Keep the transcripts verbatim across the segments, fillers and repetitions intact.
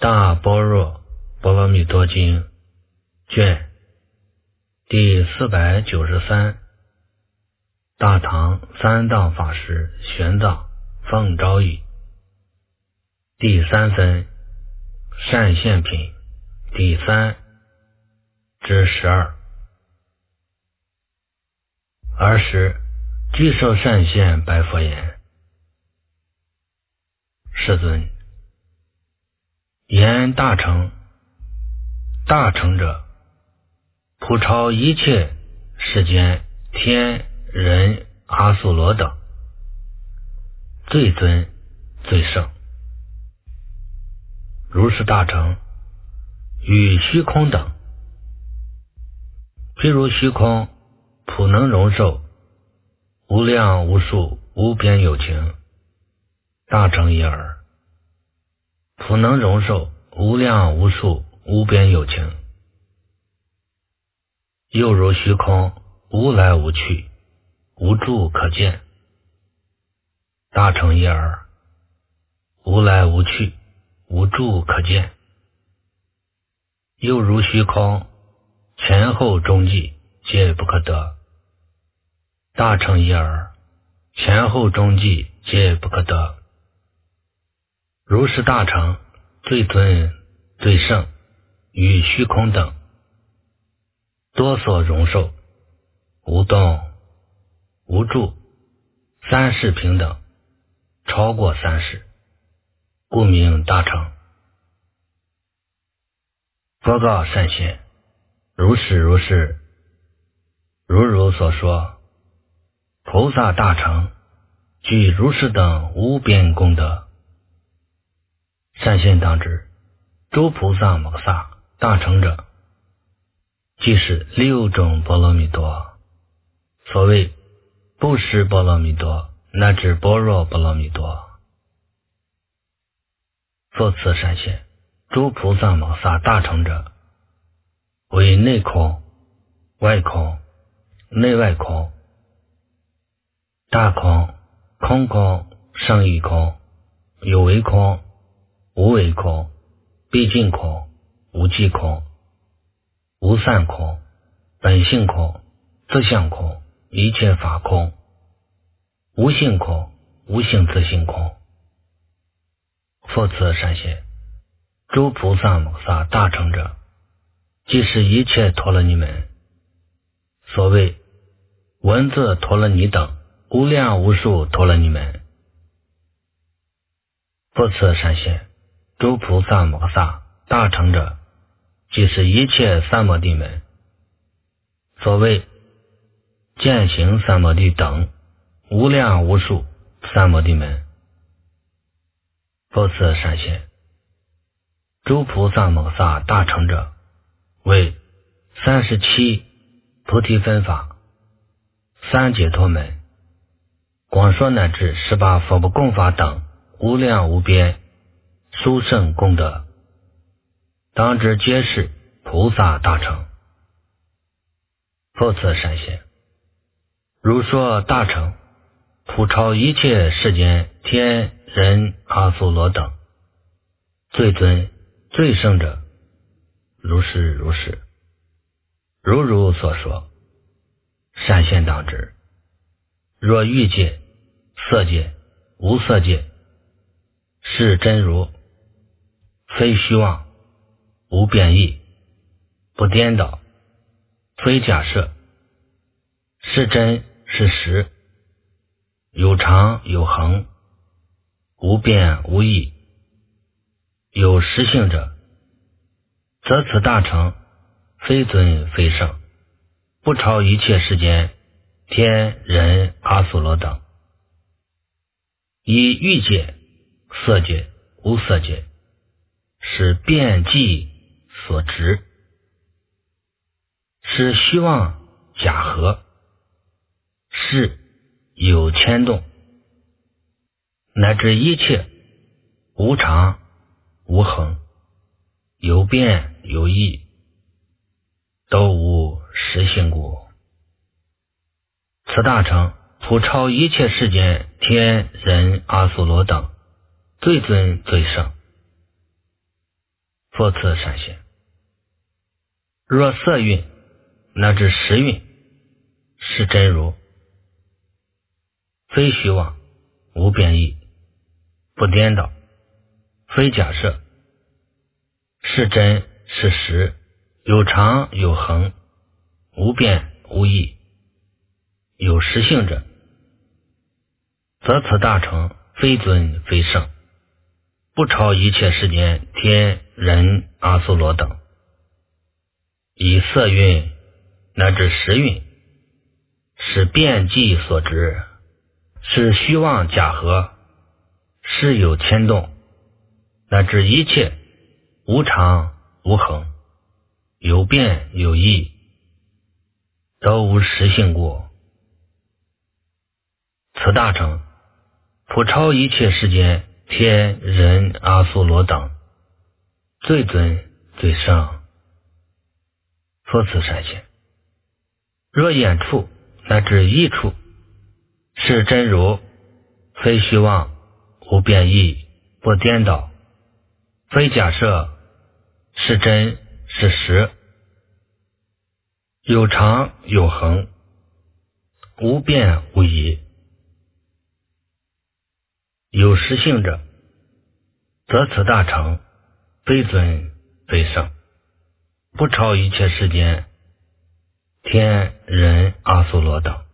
大般若波罗蜜多经卷第四百九十三，大唐三藏法师玄奘奉诏译，第三分善现品第三至十二。尔时具受善现白佛言：世尊，言大乘，大乘者，普超一切世间天人阿修罗等，最尊最胜。如是大乘与虚空等，譬如虚空普能容受无量无数无边有情，大乘一耳，普能容受无量无数无边有情。又如虚空无来无去，无处可见，大乘一耳，无来无去，无处可见。又如虚空前后中际皆不可得，大乘一耳，前后中际皆不可得。如是大乘最尊最胜与虚空等，多所容受，无动无住，三世平等，超过三世，故名大乘。佛告善现：如是如是，如如所说，菩萨大乘具如是等无边功德。善现当知，诸菩萨摩萨大乘者，即是六种波罗蜜多。所谓布施波罗蜜多，乃至般若波罗蜜多。复次善现，诸菩萨摩萨大乘者，为内空、外空、内外空、大空、空空、胜义空、有为空、无为空、毕竟空、无际空、无散空、本性空、自相空、一切法空、无性空、无性自性空。复次善现，诸菩萨摩萨大乘者，即是一切陀罗尼门。所谓文字陀罗尼等无量无数陀罗尼门。复次善现，诸菩萨摩萨大乘者，即是一切三摩地门。所谓见行三摩地等无量无数三摩地门。复次善现，诸菩萨摩萨大乘者，为三十七菩提分法、三解脱门、广说乃至十八佛不共法等无量无边殊胜功德，当知皆是菩萨大乘。复次善现，如说大乘普超一切世间天人阿修罗等，最尊最胜者，如是如是，如如所说。善现当知，若欲界、色界、无色界，是真如，非虚妄，无变异，不颠倒，非假设，是真是实，有常有恒，无变无异，有实性者，则此大乘非尊非胜，不超一切世间天人阿修罗等。以欲界、色界、无色界，是变计所执，是虚妄假合，是有牵动，乃至一切无常无恒，有变有异，都无实性故。此大乘普超一切世间天人阿修罗等，最尊最胜。 复次善现。若色蕴乃至识蕴是真如，非虚妄，无变异，不颠倒，非假设，是真是实，有常有恒，无变无异，有实性者，则此大乘非尊非圣，不超一切世间天人阿修罗等。以色蕴乃至识蕴是变计所执，是虚妄假合，是有牵动，乃至一切无常无恒，有变有异，都无实性故。此大乘普超一切世间天人阿修罗等，最尊最圣。复次善现。若眼处乃至意处是真如，非虚妄，无变异，不颠倒，非假设，是真是实，有常有恒，无变无异，有实性者，则此大乘非尊非圣，不超一切世间天人阿修罗等。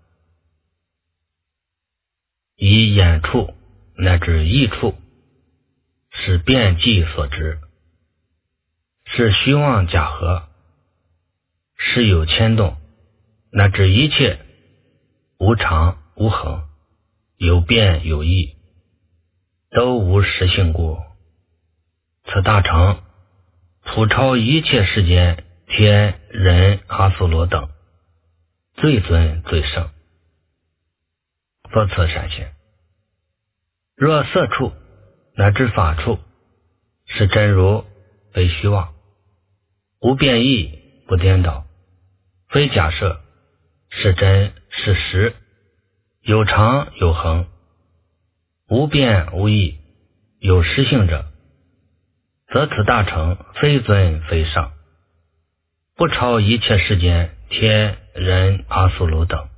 以眼处乃至意处是变计所执，是虚妄假合，是有牵动，乃至一切无常无恒，有变有异，都无实性故。此大乘普超一切世间天人阿修罗等，最尊最圣。复次善现。若色处乃至法处是真如，非虚妄，无变异，不颠倒，非假设，是真是实，有常有恒，无变无异，有实性者，则此大乘非尊非圣，不超一切世间天人阿修罗等。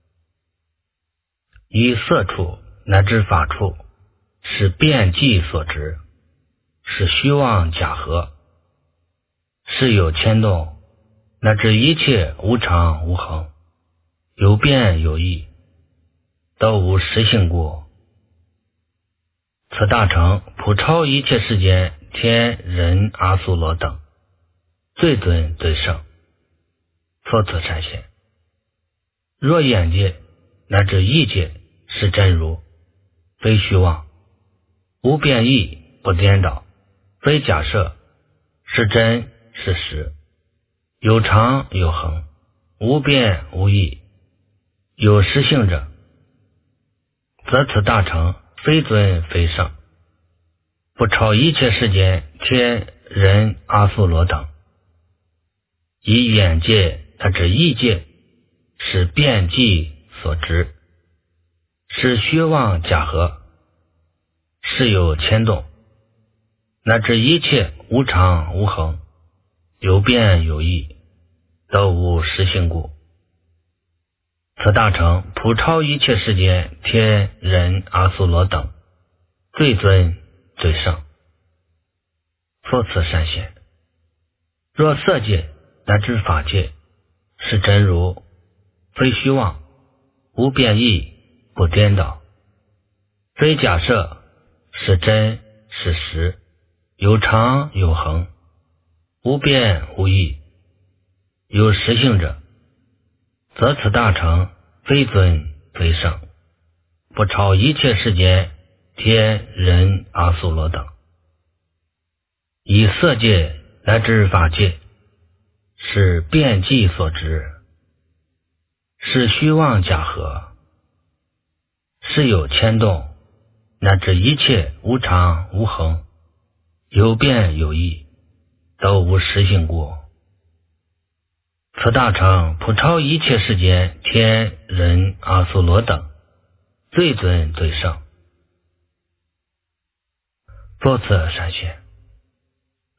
以色处乃至法处是变计所执，是虚妄假合，是有牵动，乃至一切无常无恒，有变有异，都无实性故。此大乘普超一切世间天人阿修罗等，最尊最圣。复次善现。若眼界乃至意界是真如，非虚妄，无变异，不颠倒，非假设，是真是实，有常有恒，无变无异，有实性者，则此大乘非尊非圣，不超一切世间天人阿修罗等。以眼界乃至意界是变计所执，是虚妄假合，是有牵动，乃至一切无常无恒，有变有异，都无实性故。此大乘普超一切世间天人阿修罗等，最尊最圣。复次善现。若色界乃至法界是真如，非虚妄，无变异，不颠倒，非假设，是真是实，有常有恒，无变无异，有实性者，则此大乘非尊非圣，不超一切世间天人阿修罗等。以色界乃至法界是变计所执，是虚妄假合，是有牵动，乃至一切无常无恒，有变有异，都无实性故。此大乘普超一切世间天人阿修罗等，最尊最圣。复次善现。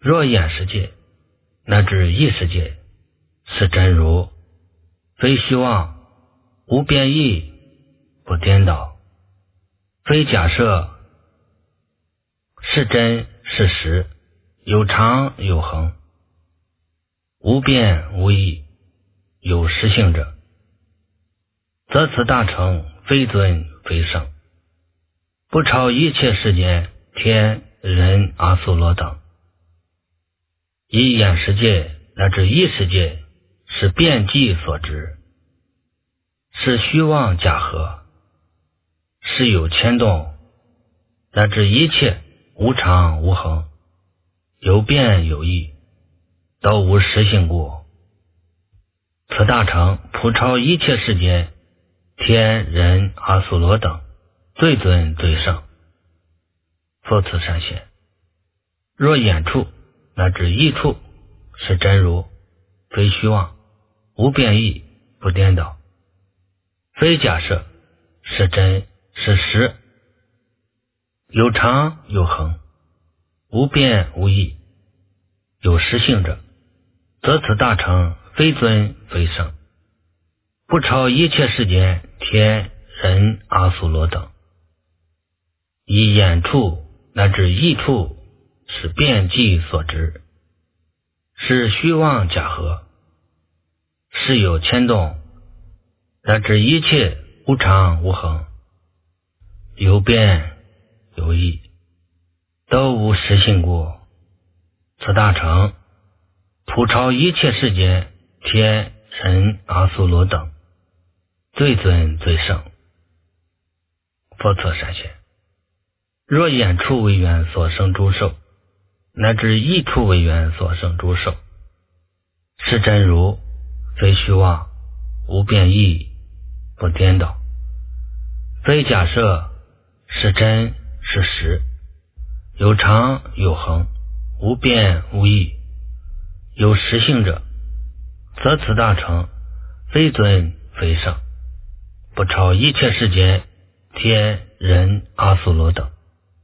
若眼识界，乃至意识界，是真如，非虚妄，无变异，不颠倒，非假设，是真是实，有常有恒，无变无异，有实性者，则此大乘非尊非圣，不超一切世间天人阿修罗等。以眼识界乃至意识界是变计所知，是虚妄假合，是有牵动，乃至一切无常无恒，有变有异，都无实性故。此大乘普超一切世间天人阿修罗等，最尊最圣。复此善显，若眼处乃至意处是真如，非虚妄，无变异，不颠倒，非假设，是真是实，有常有恒，无变无异，有实性者，则此大乘非尊非圣，不超一切世间天人阿修罗等。以眼处乃至意处是变计所知，是虚妄假合，是有牵动，乃至一切无常无恒，有变有异，都无实性故。此大乘普超一切世间天人阿修罗等，最尊最圣。复次善显，若眼处为缘所生诸受，乃至意处为缘所生诸受，是真如，非虚妄，无变异，不颠倒，非假设，是真是实，有常有恒，无变无异，有实性者，则此大乘非尊非圣，不超一切世间天人阿修罗等。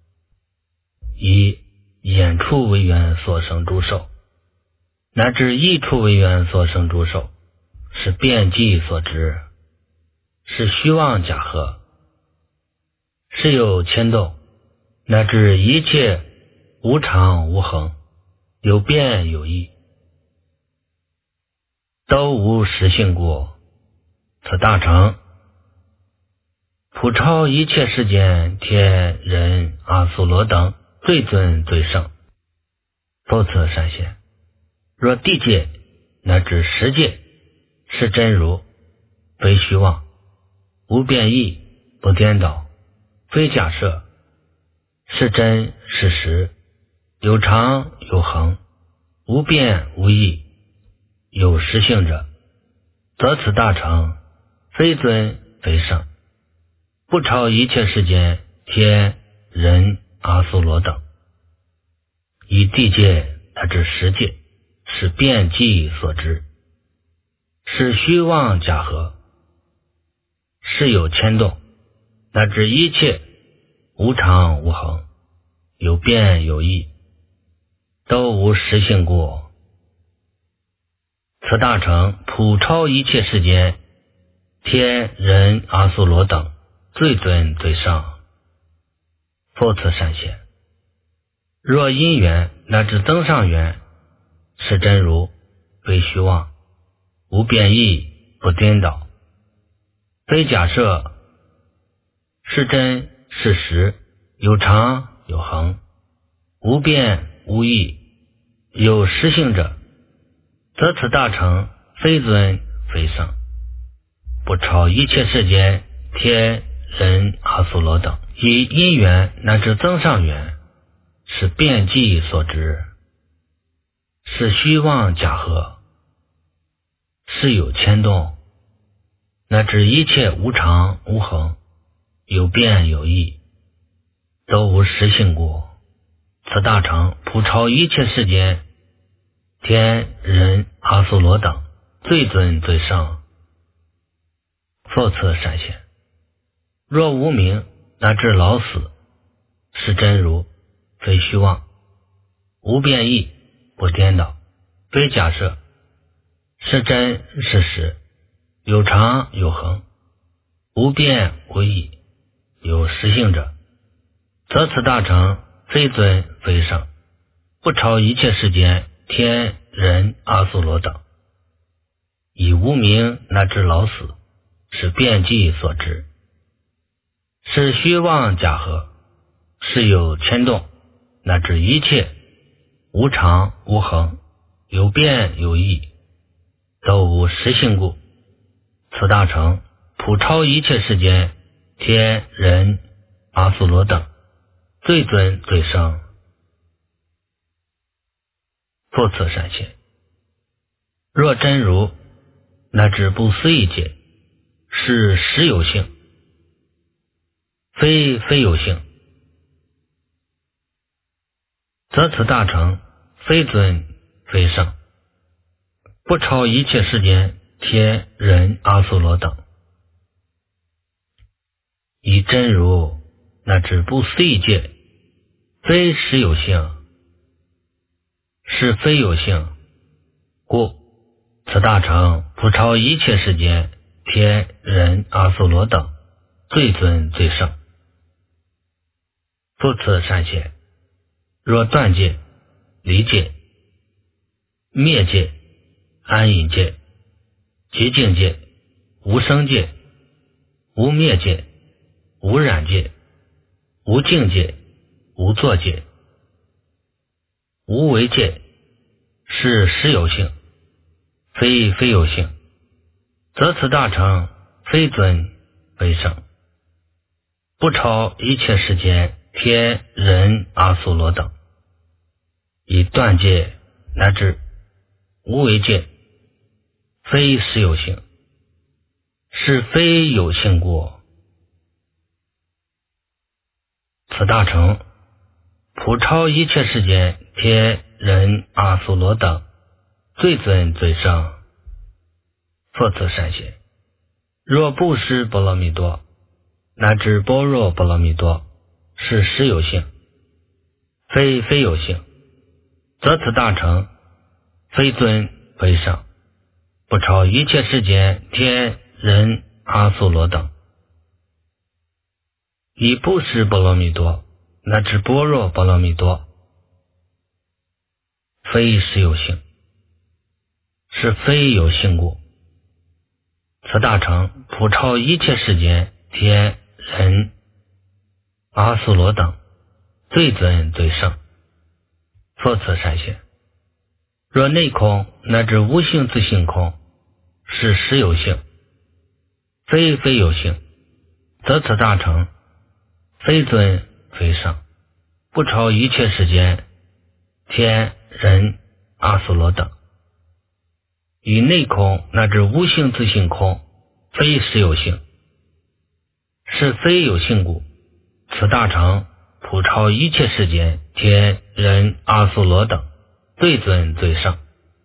以眼处为缘所生诸受，乃至意处为缘所生诸受，是变计所知，是虚妄假合，是有牵动，乃至一切无常无恒，有变有异，都无实性故。此大乘普超一切世间天人阿修罗等，最尊最圣。复次善显，若地界乃至十界是真如，非虚妄，无变异，不颠倒，非假设，是真是实，有常有恒，无变无异，有实性者，则此大乘非尊非圣，不超一切世间天人阿修罗等。以地界乃至十界是变计所知，是虚妄假合，是有牵动，乃至一切无常无恒，有变有异，都无实性故。此大乘普超一切世间天人阿修罗等，最尊最圣。复次善显，若因缘乃至增上缘是真如，非虚妄，无变异，不颠倒，非假设，是真是实，有常有恒，无变无异，有实性者，则此大乘非尊非圣，不超一切世间天人阿修罗等。以因缘乃至增上缘是变计所知，是虚妄假合，是有牵动，乃至一切无常无恒，有变有异，都无实性故。此大乘普超一切世间天人阿修罗等，最尊最圣。复次善显，若无明乃至老死是真如，非虚妄，无变异， 不颠倒，非假设，是真是实，有常有恒，无变无异，有实性者，则此大成非尊非圣，不超一切世间天人阿修罗等，以无明乃至老死，是遍计所知，是虚妄假合，是有牵动，乃至一切无常无恒，有变有异，都无实性故，此大成普超一切世间天人阿修罗等，最尊最圣，复次善现。若真如乃至不思议界，是实有性，非非有性，则此大成非尊非圣，不超一切世间天人阿修罗等，以真如乃至不思议界，非实有性，是非有性，故此大成普超一切世间天人阿修罗等，最尊最圣。复次善现。若断界、离界、灭界、安隐界、极静界、无生界、无灭界、无染界、无境界、无作界、无为界，是实有性，非非有性，则此大成非尊非圣，不超一切世间天人阿修罗等，以断界乃至无为界，非实有性，是非有性故，此大成普超一切世间天人阿修罗等，最尊最圣。复次善现。若布施波罗蜜多乃至般若波罗蜜多，是实有性，非非有性，则此大成非尊非圣，不超一切世间天人阿修罗等，以布施波罗蜜多乃至般若波罗蜜多，非实有性，是非有性故，此大成普超一切世间天人阿修罗等，最尊最圣。复次善现。若内空乃至无性自性空，是实有性，非非有性，则此大成非尊非圣，不超一切世间天人阿修罗等，以内空乃至无性自性空，非实有性，是非有性故，此大成普超一切世间天人阿修罗等，最尊最圣。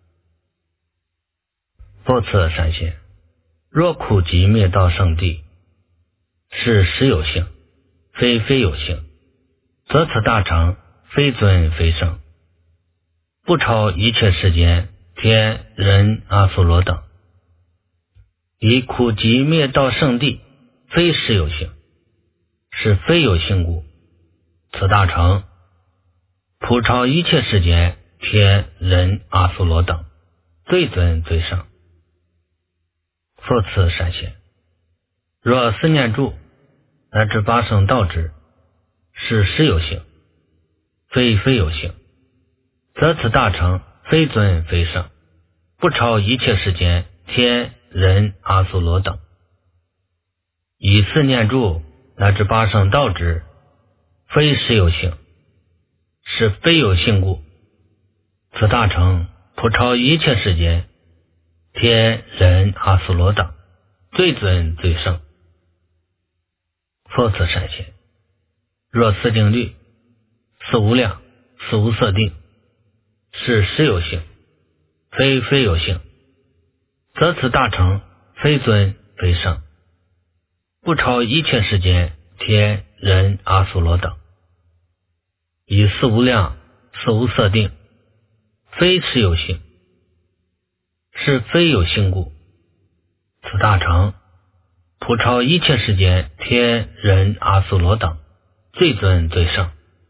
复次善现。若苦集灭道圣地，是实有性，非非有性，则此大成非尊非圣，不超一切世间天人阿修罗等，以苦集灭道圣地，非实有性，是非有性故，此大成普超一切世间天人阿修罗等，最尊最圣。复次善现。若思念住乃至八圣道之，是实有性，非非有性，则此大成非尊非圣，不超一切世间天人阿修罗等，以思念住乃至八圣道之，非实有性，是非有性故，此大成普超一切世间天人阿修罗等，最尊最圣。复次善现。若四定律、四无量、四无色定，是实有性，非非有性，则此大成非尊非圣，不超一切世间天人阿修罗等，以四无量、四无色定， 非实有性，是非有性故。此大乘普超一切世间天人阿修罗等，最尊最圣。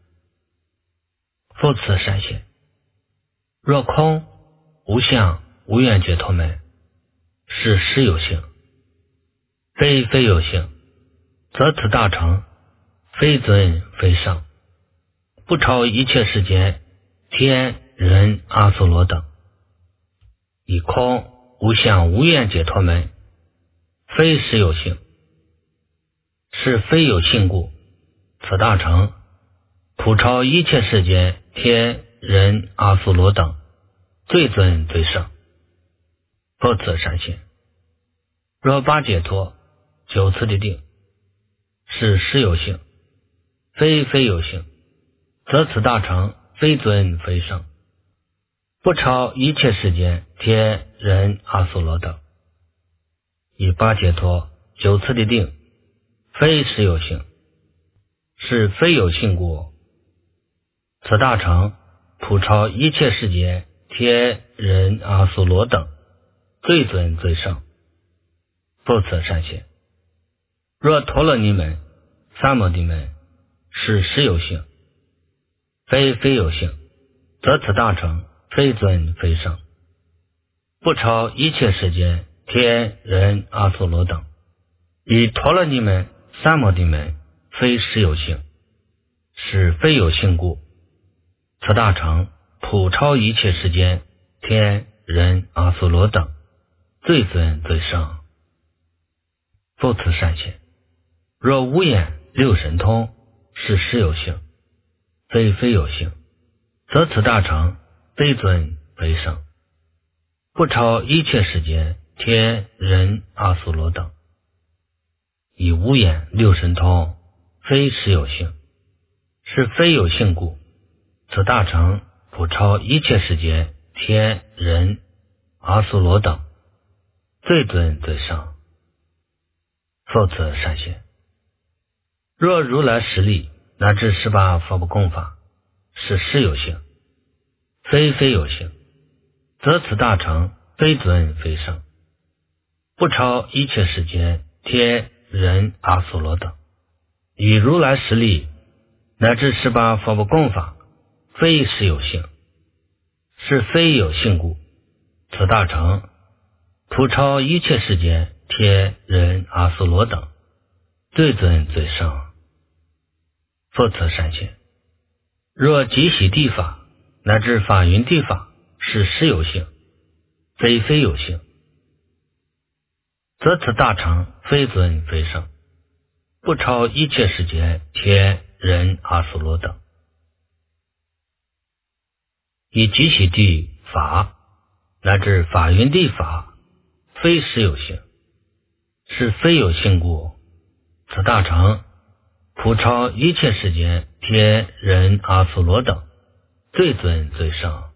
复此善现，若空无相无愿解脱门，是实有性；非非有性，则此大乘非尊非圣，不超一切世间天人阿修罗等。以空无相无愿解脱门，非实有性，是非有性故。此大乘普超一切世间天人阿修罗等，最尊最圣。复此善现，若八解脱九次的定，是实有性；非非有性，则此大乘非尊非圣，不超一切世间天人阿修罗等。以八解脱九次的定，非实有性，是非有性故。此大乘普超一切世间天人阿修罗等，最尊最圣。复此善现，若陀罗尼门三摩地门，是实有性；非非有性，则此大乘非尊非圣，不超一切世间天人阿修罗等。以陀罗尼门三摩地门非实有性，是非有性故。此大乘普超一切世间天人阿修罗等，最尊最圣。复此善现，若无眼六神通，是实有性；非非有性，则此大乘非尊非圣，不超一切世间天人阿修罗等。以无眼六神通非实有性，是非有性故。此大乘普超一切世间天人阿修罗等，最尊最圣。复此善现，若如来实力乃至十八佛不共法，是实有性；非非有性，则此大乘非尊非圣，不超一切世间天人阿修罗等。以如来实力乃至十八佛不共法，非实有性，是非有性故。此大乘普超一切世间天人阿修罗等，最尊最圣。复此善现，若极喜地法乃至法云地法，是实有性；非非有性，则此大乘非尊非圣，不超一切世间天人阿修罗等。以极喜地法乃至法云地法，非实有性，是非有性故。此大乘普超一切世间天人阿修罗等，最尊最圣。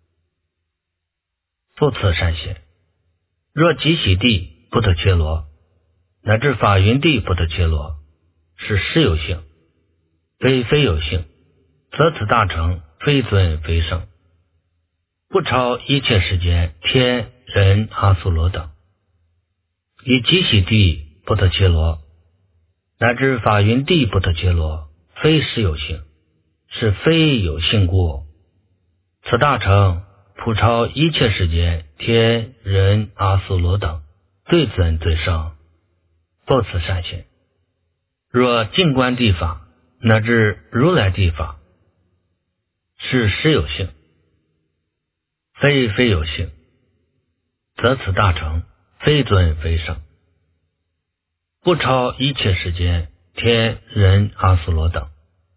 复此善现，若极喜地不得切罗乃至法云地不得切罗，是实有性；非非有性，则此大乘非尊非圣，不超一切世间天人阿修罗等。以极喜地不得切罗乃至法云地不得切罗，非实有性，是非有性故。此大乘普超一切世间天人阿修罗等，最尊最圣。复此善现，若净观地法乃至如来地法，是实有性；非非有性，则此大乘非尊非圣，不超一切世间天人阿修罗等。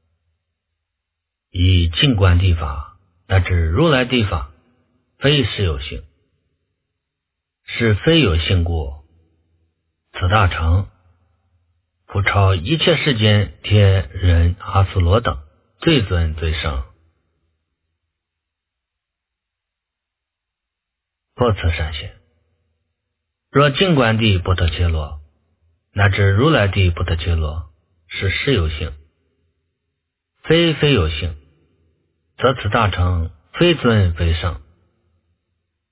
以净观地法乃至如来地法，非实有性，是非有性故。此大乘普超一切世间天人阿修罗等，最尊最圣。复此善现，若净观地不得切罗乃至如来地不得切罗，是实有性；非非有性，则此大乘非尊非圣，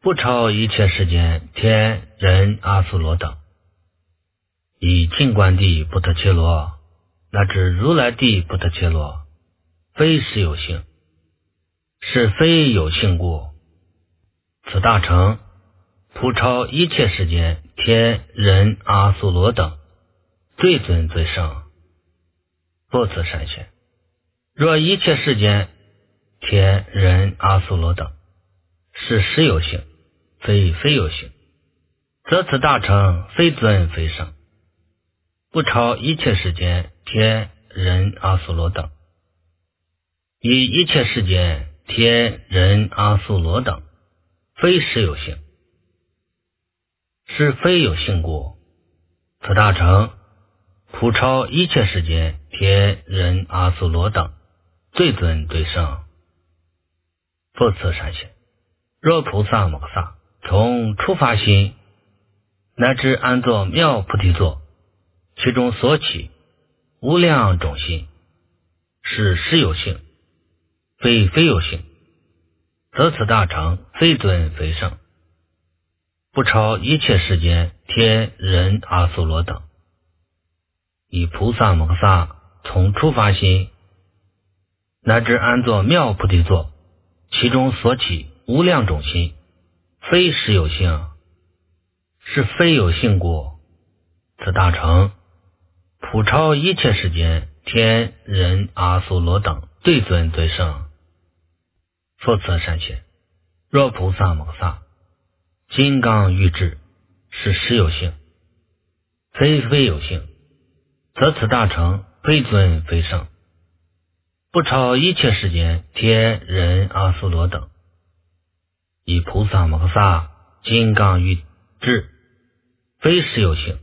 不超一切世间天人阿修罗等。以净观地不特伽罗乃至如来地不特伽罗，非实有性，是非有性故。此大乘普超一切世间天人阿修罗等，最尊最圣，不此善现。若一切世间天人阿修罗等是实有性，非非有性，则此大乘非尊非圣，不超一切世间天人阿修罗等。以一切世间天人阿修罗等非实有性，是非有性故，此大乘普超一切世间天人阿修罗等，最尊最圣，不此善现。若菩萨摩诃萨从初发心乃至安坐妙菩提座，其中所起无量种心，是实有性，非非有性，则此大乘非尊非圣，不超一切世间天人阿修罗等。以菩萨摩诃萨从初发心乃至安坐妙菩提座，其中所起无量种心，非实有性，是非有性故，此大乘普超一切世间天人阿修罗等，最尊最圣，复此善现。若菩萨摩诃萨金刚喻智，是实有性，非非有性，则此大乘非尊非圣，不超一切世间天人阿修罗等。以菩萨摩诃萨金刚喻智，非实有性，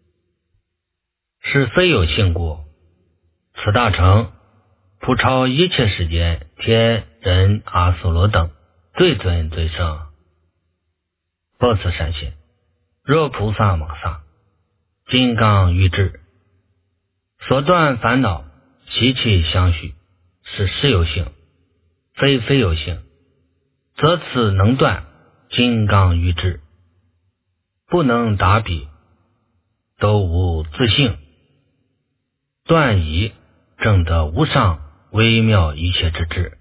是非有性故，此大乘普超一切世间天人阿修罗等，最尊最圣，不此善现。若菩萨摩诃萨金刚喻智，所断烦恼习气相续，是实有性，非非有性，则此能断金刚喻智，不能达彼，都无自性，断疑证得无上微妙一切之智。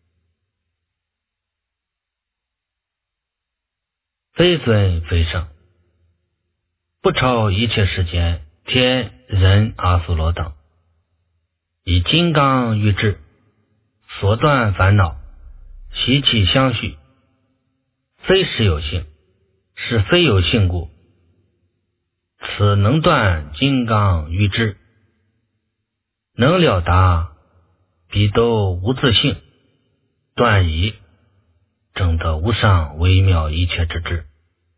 非尊非圣，不超一切世间天人阿修罗等。以金刚喻智，所断烦恼习气相续，非实有性，是非有性故，此能断金刚喻智，能了达彼都无自性，断疑证得无上微妙一切之智。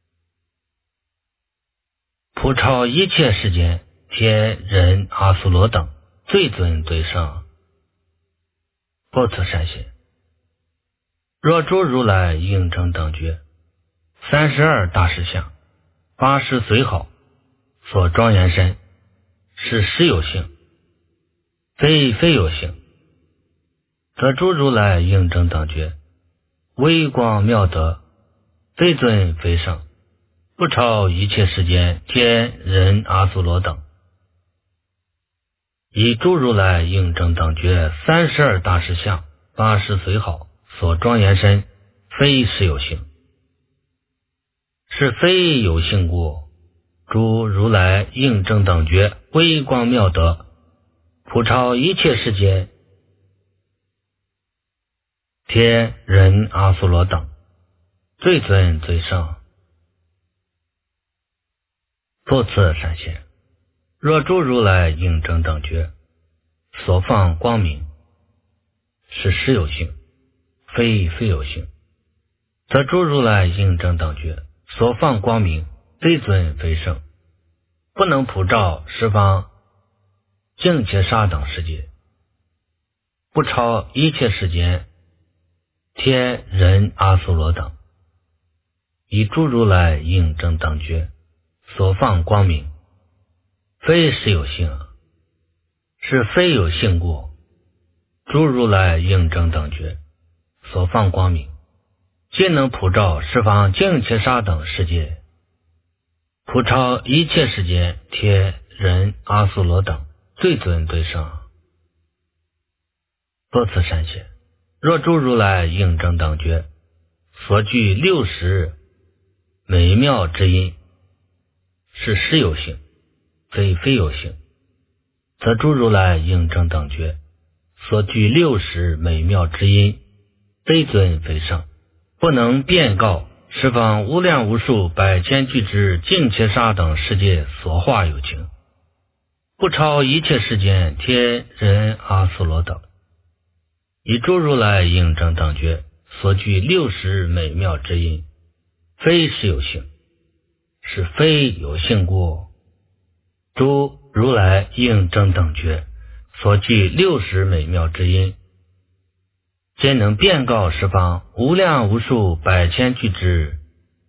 普超一切世间天人阿修罗等，最尊最圣，不此善现。若诸如来应成等觉，三十二大士相，八十随好，所庄严身，是实有性，非非有性，则诸如来应成等觉，微光妙德，非尊非圣，不超一切世间天人阿修罗等。以诸如来应成等觉三十二大士相，八十随好，所庄严身，非实有性，是非有性故，诸如来应成等觉微光妙德，普超一切世间天人阿修罗等，最尊最圣，复次善现。若诸如来应成等觉，所放光明，是实有性，非非有性，则诸如来应成等觉，所放光明，非尊非圣，不能普照十方净切沙等世界，不超一切世间天人阿修罗等。以诸如来应成等觉，所放光明，非实有性，是非有性故，诸如来应成等觉，所放光明， 皆能普照十方净切沙等世界，普超一切世间天人阿苏罗等最尊最圣。多次善显，若诸如来应正等觉，所具六十美妙之音，是实有性，非非有性，则诸如来应正等觉所具六十美妙之音，非尊非圣，不能遍告十方无量无数百千俱之净切沙等世界所化有情，不超一切世间天人阿苏罗等，以诸如来应正等觉所具六十美妙之音，非实有性，是非有性故。诸如来应正等觉所具六十美妙之音，皆能遍告十方无量无数百千俱之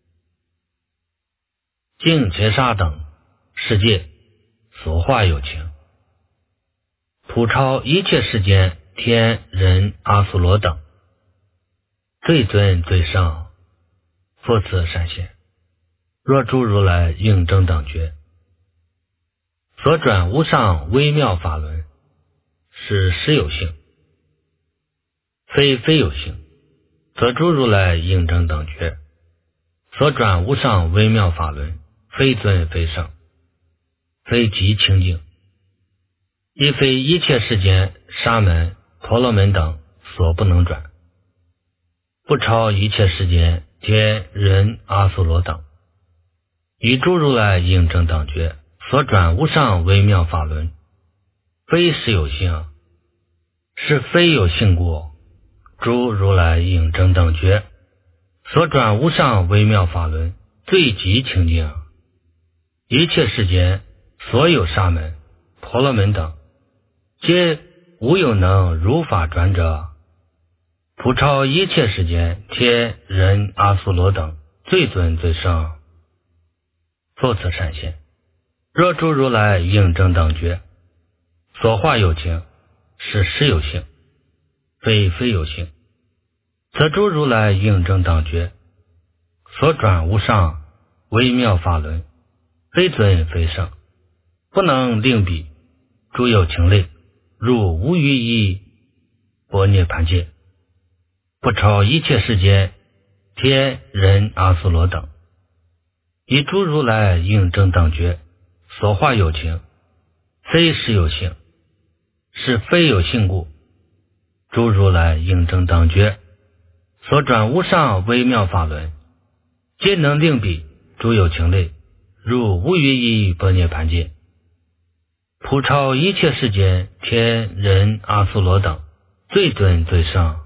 净切沙等世界所化有情，普超一切世间天人阿苏罗等最尊最圣。复次善显，若诸如来应正等觉所转无上微妙法轮，是实有性，非非有性，则诸如来应正等觉所转无上微妙法轮，非尊非圣，非极清净，亦非一切世间沙门婆罗门等所不能转，不超一切世间天人阿苏罗等，以诸如来应正等觉所转无上微妙法轮，非实有性，是非有性故。诸如来应正等觉所转无上微妙法轮，最极清净，一切世间所有沙门婆罗门等，皆无有能如法转者，普超一切世间天人阿苏罗等最尊最圣。复次善显，若诸如来应正等觉所化有情，是实有性，非非有性，则诸如来应正等觉所转无上微妙法轮，非尊非圣，不能令彼诸有情类入无余一般涅盘界，不超一切世间天人阿苏罗等，以诸如来应正等觉所化有情，非实有性，是非有性故。诸如来应正等觉所转无上微妙法轮，皆能令彼诸有情类入无余一般涅盘界，普超一切世间天人阿苏罗等最尊最圣。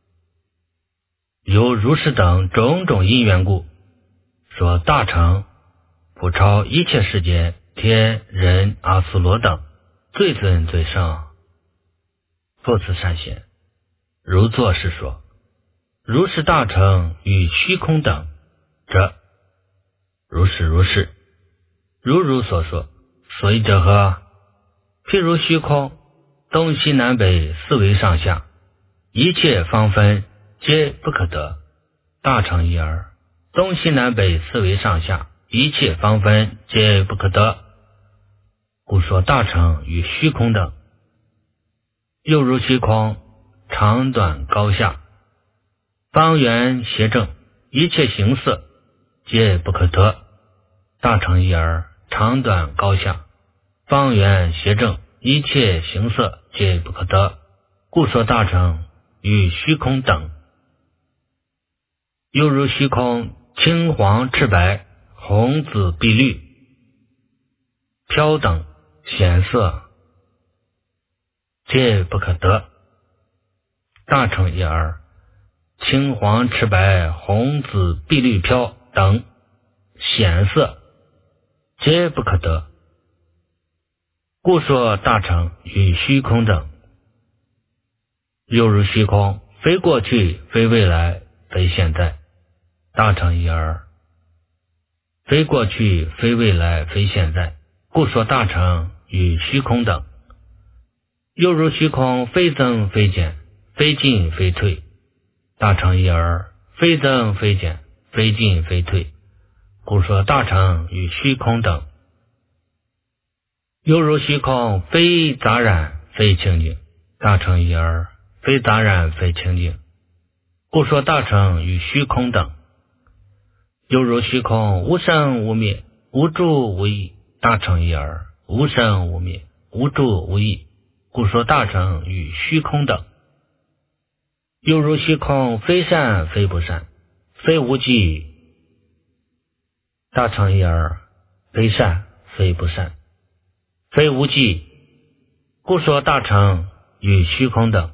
由如是等种种因缘故，说大乘普超一切世间天人阿苏罗等最尊最圣。复次善显，如作是说，如是大乘与虚空等者，如是如是，如如所说。所以者何？譬如虚空，东西南北四维上下，一切方分皆不可得。大乘一耳，东西南北四维上下，一切方分皆不可得，故说大乘与虚空等。又如虚空，长短高下，方圆斜正，一切形色皆不可得。大乘一耳，长短高下，方圆斜正，一切形色皆不可得，故说大乘与虚空等。又如虚空，青黄赤白红紫碧绿飘等显色皆不可得。大乘一耳，青黄赤白红紫碧绿飘等显色皆不可得，故说大乘与虚空等。又如虚空，非过去非未来非现在。大乘一耳，非过去非未来非现在，故说大乘与虚空等。又如虚空，非增非减，非进非退。大乘一耳， 非增非减，非进非退，故说大乘与虚空等。犹如虚空，非杂染非清净，大乘一而非杂染非清净，故说大乘与虚空等。犹如虚空，无生无灭，无住无异，大乘一而无生无灭，无住无异，故说大乘与虚空等。犹如虚空，非善非不善，非无记，大乘一而非善非不善，非无记，故说大乘与虚空等。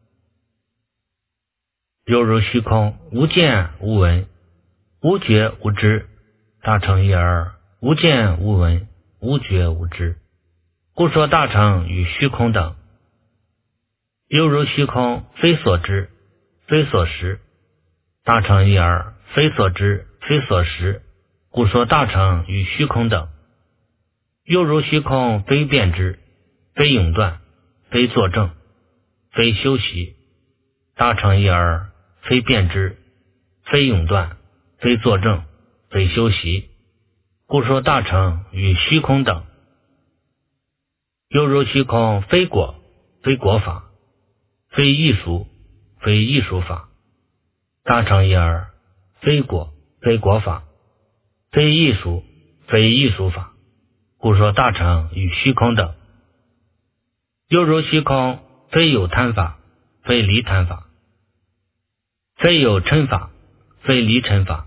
犹如虚空，无见无闻，无觉无知，大乘一而无见无闻，无觉无知，故说大乘与虚空等。犹如虚空，非所知非所识，大乘一而非所知非所识，故说大乘与虚空等。犹如虚空，非辩知非永断，非作证，非修习，大乘一而非辩知非永断，非作证，非修习，故说大乘与虚空等。犹如虚空，非果非果法，非艺俗非艺术法，大乘一而非果非果法，非艺术非艺术法，故说大乘与虚空等。犹如虚空，非有贪法非离贪法，非有嗔法非离嗔法，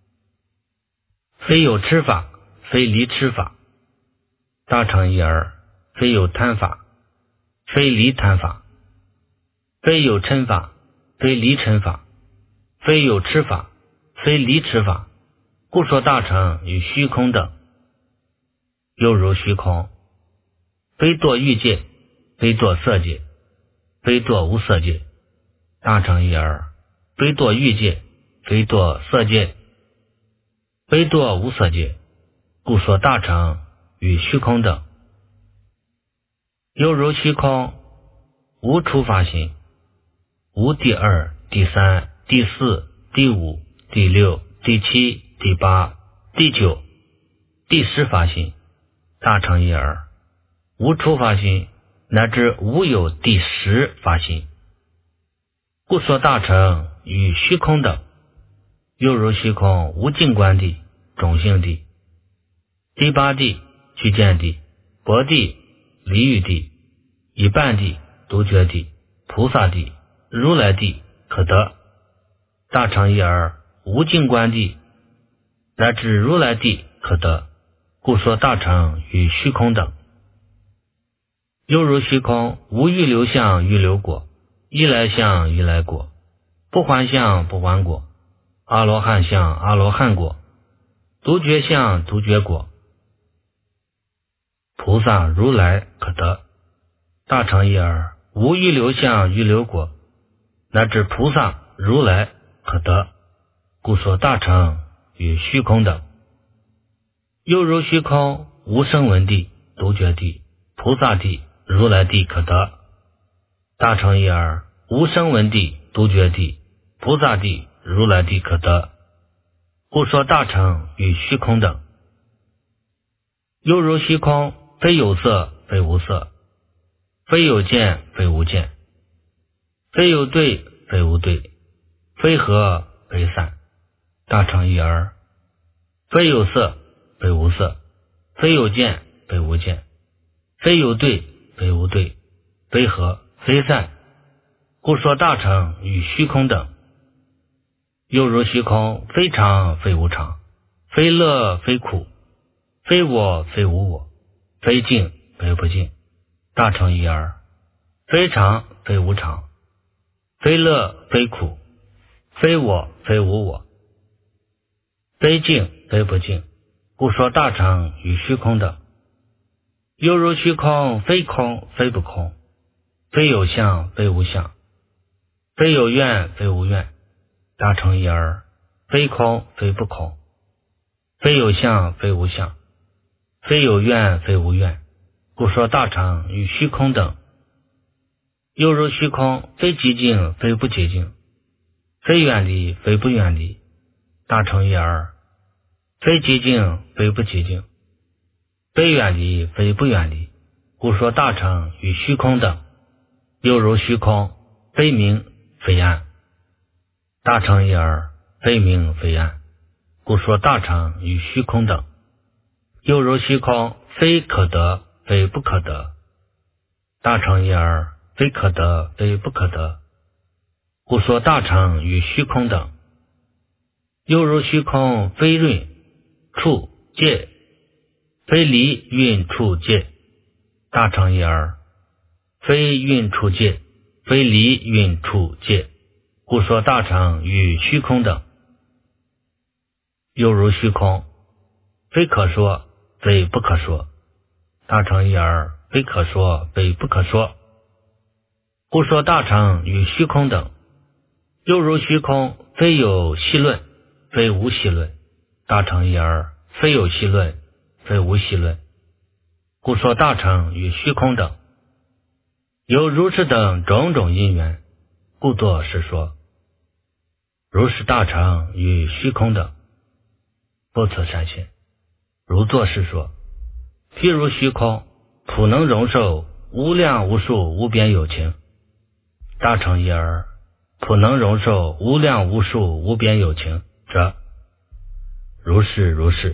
非有痴法非离痴法，大乘一而非有贪法非离贪法，非有嗔法非离嗔法，非有痴法非离痴法，故说大乘与虚空等。犹如虚空，非堕欲界非堕色界非堕无色界，大乘一而非堕欲界非堕色界非堕无色界，故说大乘与虚空等。犹如虚空，无出法心，无第二第三第四第五第六第七第八第九第十法心，大乘一而无出法心，乃至无有第十法心，故说大乘与虚空等。犹如虚空，无尽观地种性地第八地具见地薄地离欲地一半地独觉地菩萨地如来地可得，大乘一而无尽观地乃至如来地可得，故说大乘与虚空等。犹如虚空，无欲流相欲流果，依来相依来果，不还相不还果，阿罗汉相阿罗汉果，独觉相独觉果，菩萨如来可得，大乘一而无欲流相欲流果，乃至菩萨如来可得，故说大乘与虚空等。犹如虚空，无声闻地独觉地菩萨地如来地可得，大乘一而无声闻地独觉地菩萨地如来地可得，故说大乘与虚空等。犹如虚空，非有色非无色，非有见非无见，非有对非无对，非合非散，大乘一而非有色非无色，非有见非无见，非有对非无对，非合非散，故说大乘与虚空等。犹如虚空，非常非无常，非乐非苦，非我非无我，非净非不净，大乘一而非常非无常，非乐非苦，非我非无我，非净非不净，故说大乘与虚空等。犹如虚空，非空非不空，非有相非无相，非有愿非无愿，大乘一而非空非不空，非有相非无相，非有愿非无愿，故说大乘与虚空等。犹如虚空，非寂静非不寂静， 非远离，非不远离，大乘一二，非寂静，非不寂静，非远离，非不远离，故说大乘与虚空等，又如虚空，非明非暗，大乘一二，非明非暗，故说大乘与虚空等，又如虚空，非可得，非不可得，大乘一二，非可得，非不可得，故说大乘与虚空等，又如虚空，非润处界，非离蕴处界，大乘一二，非蕴处界，非离蕴处界，故说大乘与虚空等，又如虚空，非可说，非不可说，大乘一二，非可说，非不可说，故说大乘与虚空等，又如虚空，非有细论，非无细论，大乘一二，非有细论，非无细论，故说大乘与虚空等，有如是等种种因缘，故作是说。如是大乘与虚空等，不此善现，如作是说。譬如虚空，普能容受无量无数无边有情，大乘一二，普能容受无量无数无边有情者，如是如是，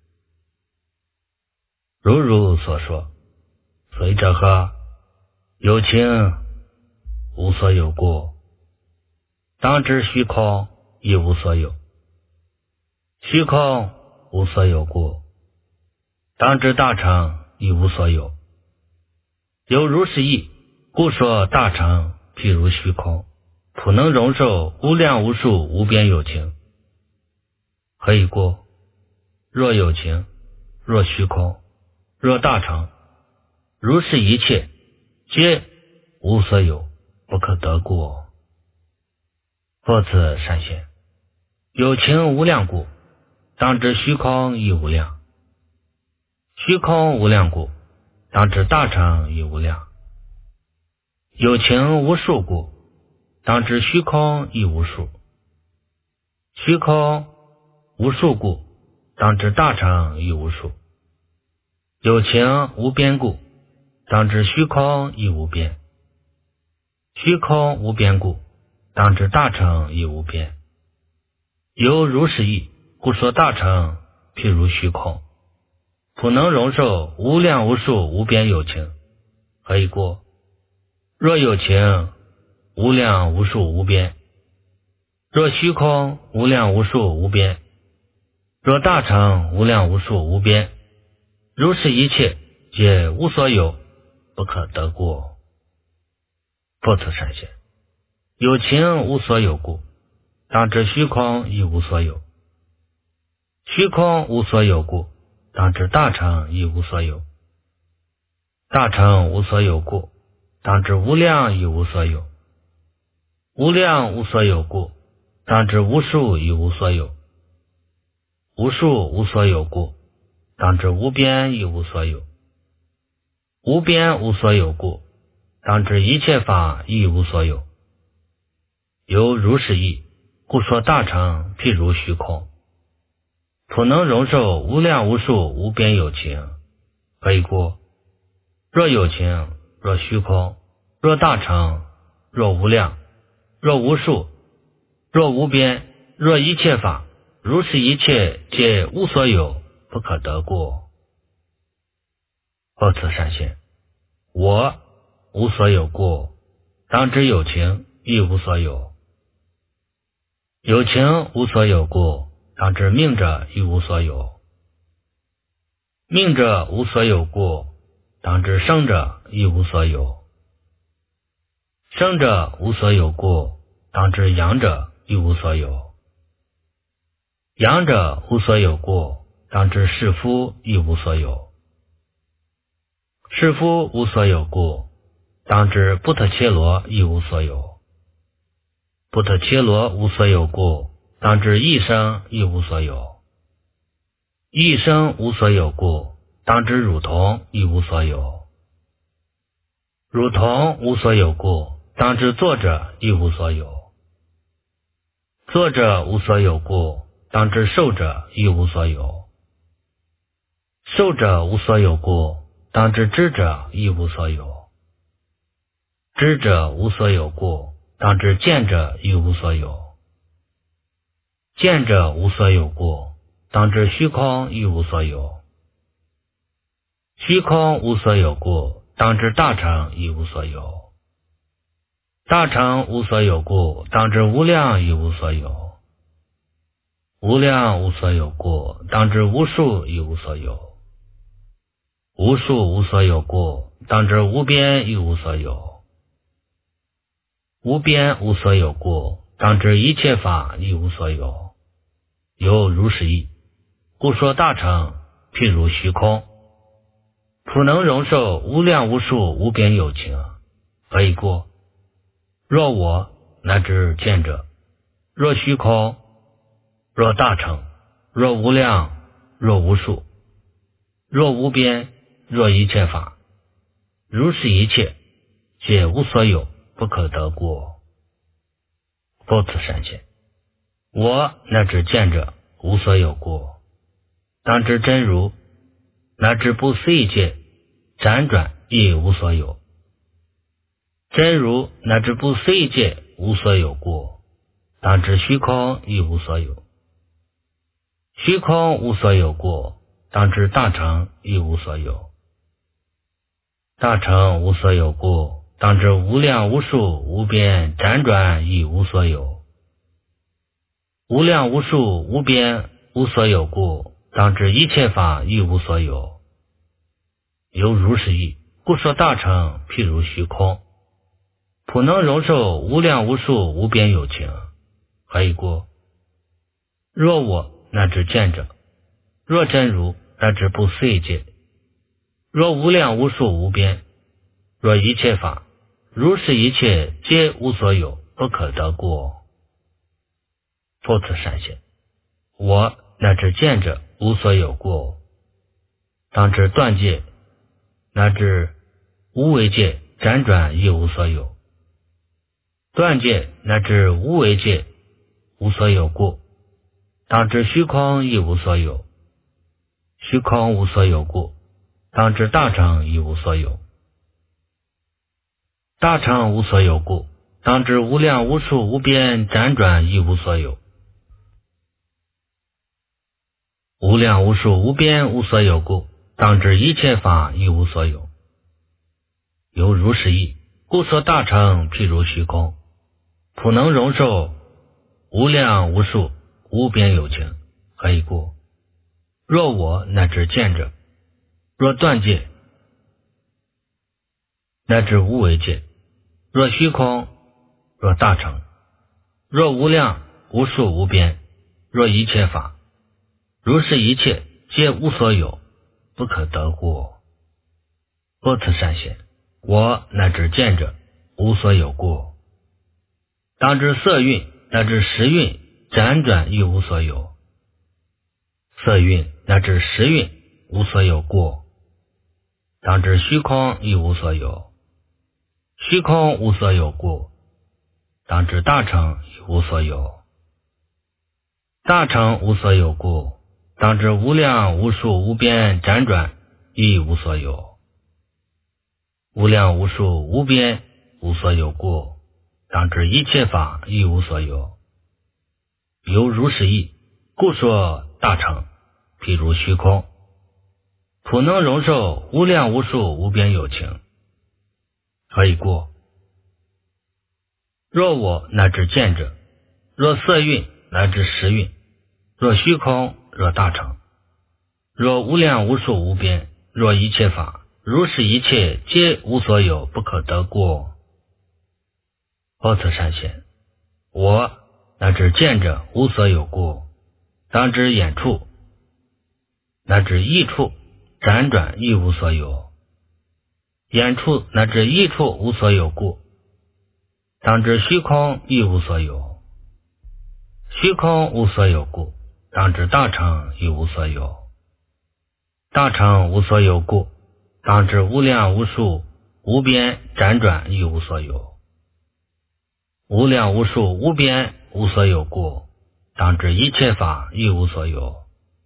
如如所说。所以者何？有情无所有故，当知虚空亦无所有，虚空无所有故，当知大乘亦无所有。有如是义，故说大乘譬如虚空，普能容受无量无数无边有情。何以故？若有情，若虚空，若大乘，如是一切皆无所有，不可得故。复此善现，有情无量故，当知虚空亦无量，虚空无量故，当知大乘亦无量。有情无数故，当知虚空亦无数，虚空无数故，当知大乘亦无数。有情无边故，当知虚空亦无边，虚空无边故，当知大乘亦无边。由如是义，故说大乘譬如虚空，普能容受无量无数无边有情。何以故？若有情无量无数无边，若虚空无量无数无边，若大乘无量无数无边，如是一切皆无所有，不可得故。不此善现，有情无所有故，当知虚空亦无所有，虚空无所有故，当知大乘亦无所有，大乘无所有故，当知无量亦无所有，无量无所有故，当知无数亦无所有，无数无所有故，当知无边亦无所有，无边无所有故，当知一切法亦无所有。由如是义，故说大乘譬如虚空，普能容受无量无数无边有情。何以故？若有情，若虚空，若大乘，若无量，若无数，若无边，若一切法，如是一切皆无所有，不可得故。复此善现，我无所有故，当知有情亦无所有，有情无所有故，当知命者亦无所有，命者无所有故，当知生者亦无所有，生者无所有故，当知养者亦无所有，养者无所有故，当知士夫亦无所有，士夫无所有故，当知不特伽罗亦无所有，不特伽罗无所有故，当知一生亦无所有，一生无所有故，当知汝童亦无所有，汝童无所有故，当知作者亦无所有， 作者无所有故，当知受者亦无所有。受者无所有故，当知知者亦无所有。知者无所有故，当知见者亦无所有。见者无所有故，当知虚空亦无所有。虚空无所有故，当知大乘亦无所有。大乘无所有故，当知无量亦无所有。无量无所有故，当知无数亦无所有。无数无所有故，当知无边亦无所有。无边无所有故，当知一切法亦无所有。有如是意，故说大乘譬如虚空，普能容受无量无数无边有情。何以故？若我乃至见者，若虚空，若大乘，若无量，若无数，若无边，若一切法，如是一切皆无所有，不可得故。复此三界，我乃至见者无所有故，当知真如乃至不思议界辗转亦无所有。真如乃至不思议界无所有故，当知虚空亦无所有。虚空无所有故，当知大乘亦无所有。大乘无所有故，当知无量无数无边辗转亦无所有。无量无数无边无所有故，当知一切法亦无所有。有如是意，故说大乘譬如虚空，普能容受无量无数无边有情。何以故？若我乃至见者，若真如乃至不思议界，若无量无数无边，若一切法，如是一切皆无所有，不可得故。复此三界，我乃至见者无所有故，当知断界乃至无为界辗转亦无所有。断界乃至无为界无所有故，当知虚空亦无所有。虚空无所有故，当知大乘亦无所有。大乘无所有故，当知无量无数无边辗转亦无所有。无量无数无边无所有故，当知一切法亦无所有。有如是意，故说大乘譬如虚空，普能容受无量无数无边有情。何以故？若我乃至见者，若断界乃至无为界，若虚空，若大乘，若无量无数无边，若一切法，如是一切皆无所有，不可得故。复此三界，我乃至见者无所有故，当知色蕴乃至识蕴辗转亦无所有。色蕴乃至识蕴无所有故，当知虚空亦无所有。虚空无所有故，当知大乘亦无所有。大乘无所有故，当知无量无数无边辗转亦无所有。无量无数无边无所有故，当知一切法亦无所有。有如是意，故说大乘譬如虚空，普能容受无量无数无边有情。何以故？若我乃至见者，若色蕴乃至识蕴，若虚空，若大乘，若无量无数无边，若一切法，如是一切皆无所有，不可得故。复此三界，我乃至见者无所有故，当知眼处乃至意处辗转亦无所有。眼处乃至意处无所有故，当知虚空亦无所有。虚空无所有故，当知大乘亦无所有。大乘无所有故，当知无量无数无边辗转亦无所有。无量无数无边无所有故，当知一切法亦无所有。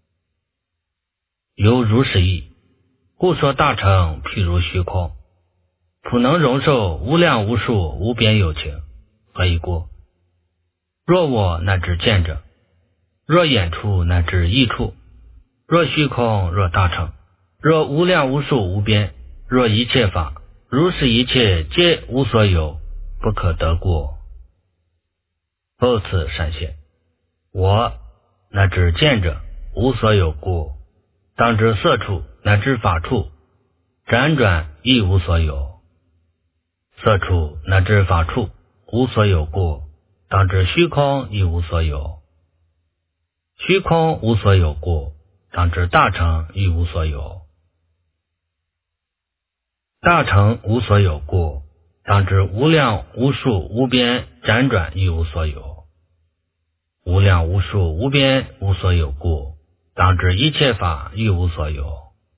有如是意，故说大乘譬如虚空，普能容受无量无数无边有情。何以故？若我乃至见者，若眼处乃至意处，若虚空，若大乘，若无量无数无边，若一切法，如是一切皆无所有，不可得过。复次善现，我乃至见者无所有故，当知色处乃至法处，辗转亦无所有。色处乃至法处无所有故，当知虚空亦无所有。虚空无所有故，当知大乘亦无所有。大乘无所有故，当知无量无数无边辗转亦无所有。无量无数无边无所有故，当知一切法亦无所有。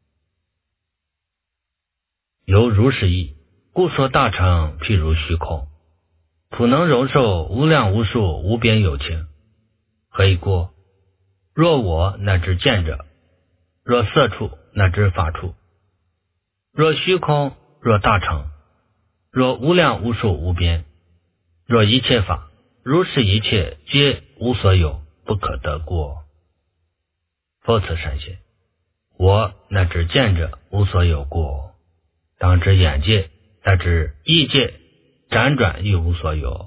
有如是意，故说大乘譬如虚空，普能容受无量无数无边有情。何以故？若我乃至见者，若色处乃至法处，若虚空，若大乘，若无量无数无边，若一切法，如是一切皆无所有，不可得过。复次善现，我乃至见者无所有故，当知眼界乃至意界辗转亦无所有。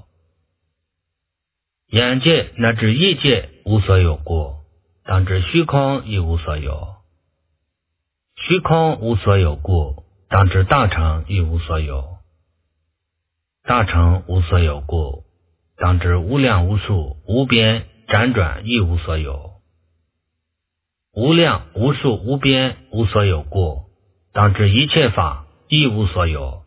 眼界乃至意界无所有故，当知虚空亦无所有。虚空无所有故，当知大乘亦无所有。大乘无所有故，当知无量无数无边辗转亦无所有。无量无数无边无所有故，当知一切法亦无所有。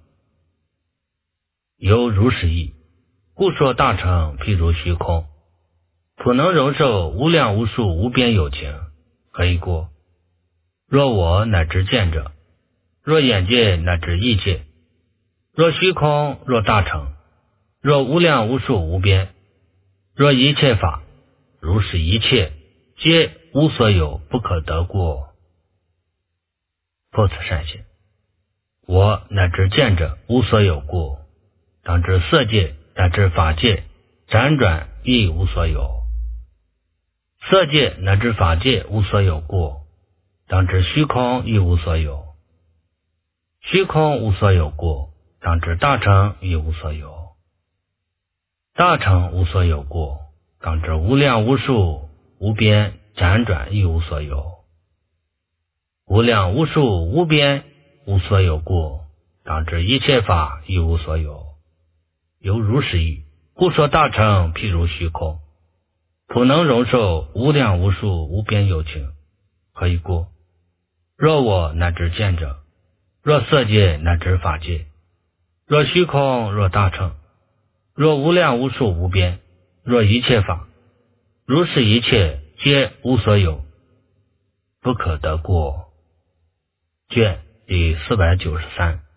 有如是意，故说大乘譬如虚空，普能容受无量无数无边有情。何以故？若我乃至见者，若眼界乃至意界，若虚空，若大乘，若无量无数无边，若一切法，如是一切皆无所有，不可得过。复次善现，我乃至见者无所有故，当知色界乃至法界辗转亦无所有。色界乃至法界无所有故，当知虚空亦无所有。虚空无所有故，当知大乘亦无所有。大乘无所有故，当知无量无数无边辗转亦无所有。无量无数无边无所有故，当知一切法亦无所有。有如是意，故说大乘譬如虚空，普能容受无量无数无边有情。何以故？若我乃至见者，若色界乃至法界，若虚空，若大乘，若无量无数无边，若一切法，如是一切皆无所有，不可得过。卷第四百九十三。